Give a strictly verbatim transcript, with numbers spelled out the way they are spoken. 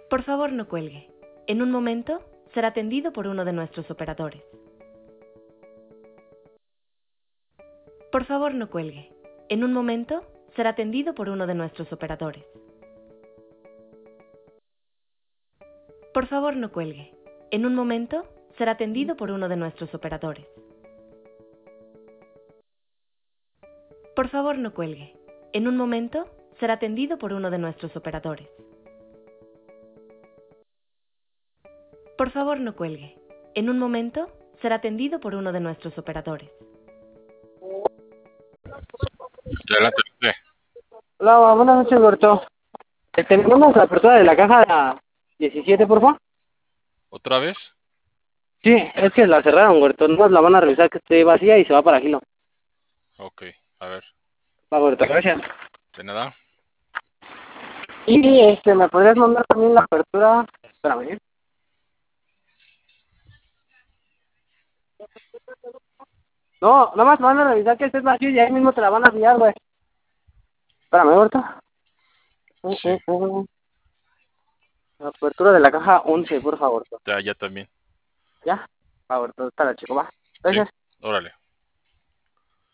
Por favor, no cuelgue. En un momento será atendido por uno de nuestros operadores. Por favor, no cuelgue. En un momento será atendido por uno de nuestros operadores. Por favor, no cuelgue. En un momento será atendido por uno de nuestros operadores. Por favor, no cuelgue. En un momento será atendido por uno de nuestros operadores. Por favor, no cuelgue. En un momento será atendido por uno de nuestros operadores. Adelante, José. Hola, buenas noches, Alberto. Eh, Tenemos la apertura de la caja diecisiete, por favor. ¿Otra vez? Sí, es que la cerraron, Alberto. Nomás la van a revisar que esté vacía y se va para Gilo. Ok, a ver. Va, Alberto, gracias. ¿De nada? Y este, ¿me podrías mandar también la apertura? Espérame. ¿eh? No, nada más van a revisar que esté vacío y ahí mismo te la van a enviar, güey. Espérame, Alberto. Uh, Sí, uh, uh. La apertura de la caja once, por favor. ya, ya también. ¿Ya? Va, Alberto, está la chico, va. ¿Sí? Gracias. Órale.